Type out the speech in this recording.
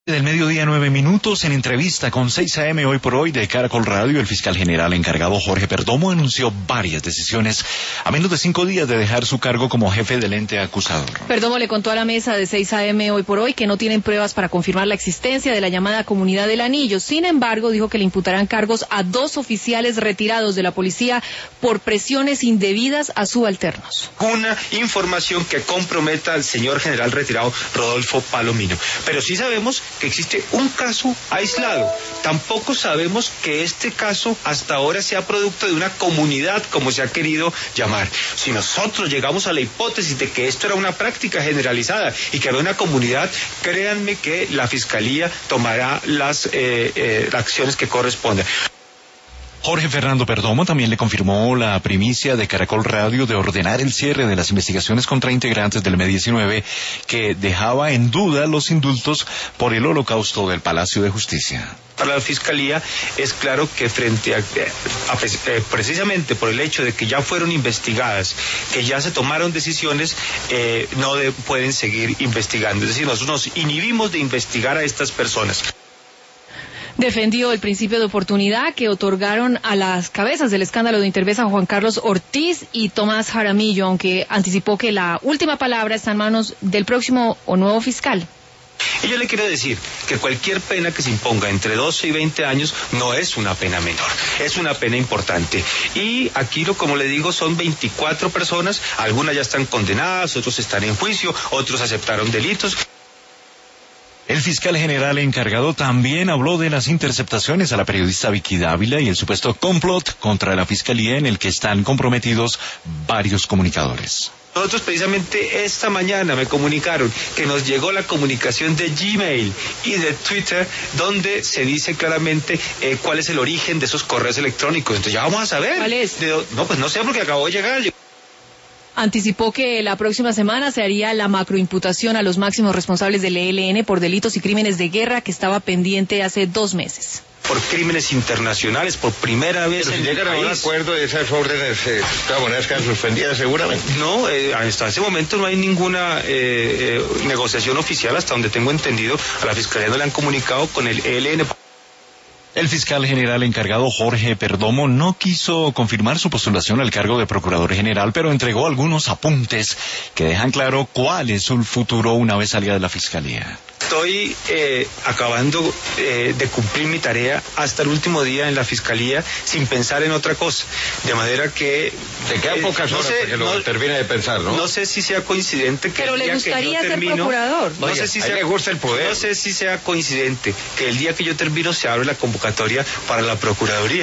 Del mediodía, 9 minutos, en entrevista con 6 AM Hoy por Hoy de Caracol Radio, el fiscal general encargado Jorge Perdomo anunció varias decisiones a menos de 5 días de dejar su cargo como jefe del ente acusador. Perdomo le contó a la mesa de 6 AM Hoy por Hoy que no tienen pruebas para confirmar la existencia de la llamada Comunidad del Anillo. Sin embargo, dijo que le imputarán cargos a 2 oficiales retirados de la policía por presiones indebidas a subalternos. Una información que comprometa al señor general retirado Rodolfo Palomino. Pero sí sabemos que existe un caso aislado. Tampoco sabemos que este caso hasta ahora sea producto de una comunidad, como se ha querido llamar. Si nosotros llegamos a la hipótesis de que esto era una práctica generalizada y que había una comunidad, créanme que la Fiscalía tomará las acciones que corresponden. Jorge Fernando Perdomo también le confirmó la primicia de Caracol Radio de ordenar el cierre de las investigaciones contra integrantes del M-19 que dejaba en duda los indultos por el holocausto del Palacio de Justicia. Para la Fiscalía es claro que frente a precisamente por el hecho de que ya fueron investigadas, que ya se tomaron decisiones, no pueden seguir investigando. Es decir, nosotros nos inhibimos de investigar a estas personas. Defendió el principio de oportunidad que otorgaron a las cabezas del escándalo de Intervesa Juan Carlos Ortiz y Tomás Jaramillo, aunque anticipó que la última palabra está en manos del próximo o nuevo fiscal. Y yo le quiero decir que cualquier pena que se imponga entre 12 y 20 años no es una pena menor, es una pena importante. Y aquí, como le digo, son 24 personas, algunas ya están condenadas, otros están en juicio, otros aceptaron delitos. El fiscal general encargado también habló de las interceptaciones a la periodista Vicky Dávila y el supuesto complot contra la Fiscalía en el que están comprometidos varios comunicadores. Nosotros precisamente esta mañana me comunicaron que nos llegó la comunicación de Gmail y de Twitter donde se dice claramente cuál es el origen de esos correos electrónicos. Entonces ya vamos a saber. ¿Cuál es? No, pues no sé porque acabó de llegar. Anticipó que la próxima semana se haría la macroimputación a los máximos responsables del ELN por delitos y crímenes de guerra que estaba pendiente hace 2 meses. Por crímenes internacionales, por primera vez. Pero si llegan a un acuerdo de esas órdenes, de todas maneras quedan suspendidas seguramente. No, hasta ese momento no hay ninguna negociación oficial, hasta donde tengo entendido. A la Fiscalía no le han comunicado con el ELN. El fiscal general encargado Jorge Perdomo no quiso confirmar su postulación al cargo de procurador general, pero entregó algunos apuntes que dejan claro cuál es su futuro una vez salga de la Fiscalía. Estoy acabando de cumplir mi tarea hasta el último día en la Fiscalía sin pensar en otra cosa. De manera que... Te quedan pocas horas para que lo termine de pensar, ¿no? No sé si sea coincidente que pero el día le gustaría que yo termino, ser procurador. No sé si a él le gusta el poder. No sé si sea coincidente que el día que yo termino se abre la convocatoria para la Procuraduría.